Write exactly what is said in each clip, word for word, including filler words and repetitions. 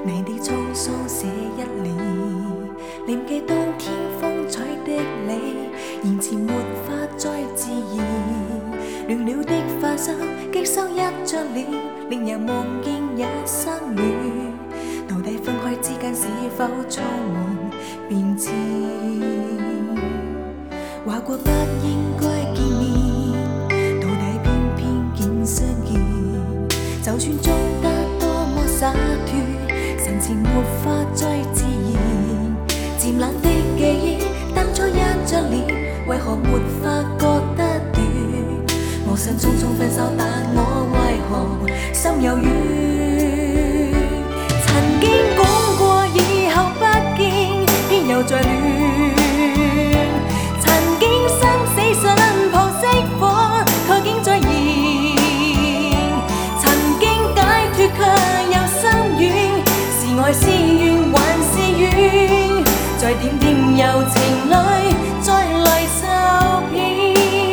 你的滄桑寫一年，念記當天風采的你，言辭沒法再自然。亂了的髮繡，擊收一張臉，令人望見也生亂。到底分開之間是否充滿變遷？話過不應該見面，到底偏偏見相見。就算做得多麼灑脫，神情沒法再自然。漸冷的記憶，當初一張臉，為何沒法覺得短？我想匆匆分手，但我為何心有怨？曾經講過以後不見，偏又再戀。曾經生死相撲熄火，卻竟再現。曾經解脫卻又心軟，是愛是怨還是怨？在點點柔情裏，再來受騙。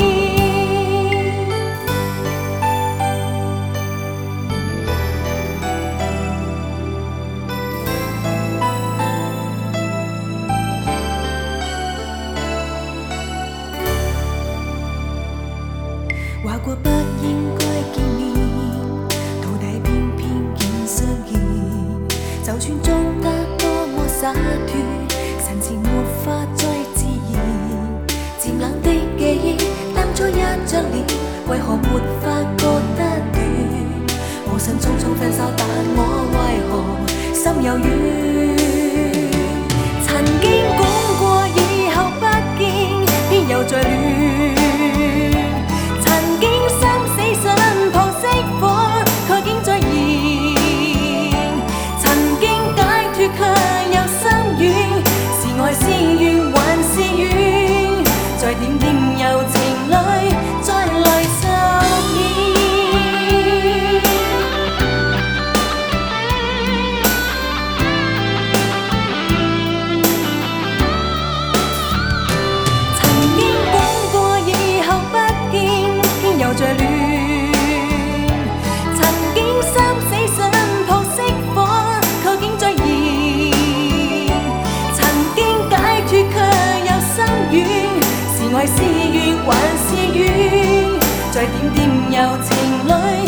話過不應該見面，到底偏偏見相見。就算做得多麼灑脫，神情沒法再自然。漸冷的記憶，當初一張臉，為何沒法覺得短？我想匆匆分手，但我為何心有怨？曾經講過以後不見，偏又再戀。愛是怨還是怨？在點點柔情裏，再來受騙。曾經講過以後不見，偏又再戀。曾經生死相撲熄火，卻竟再現。是愛是怨還是怨？在點點柔情裏。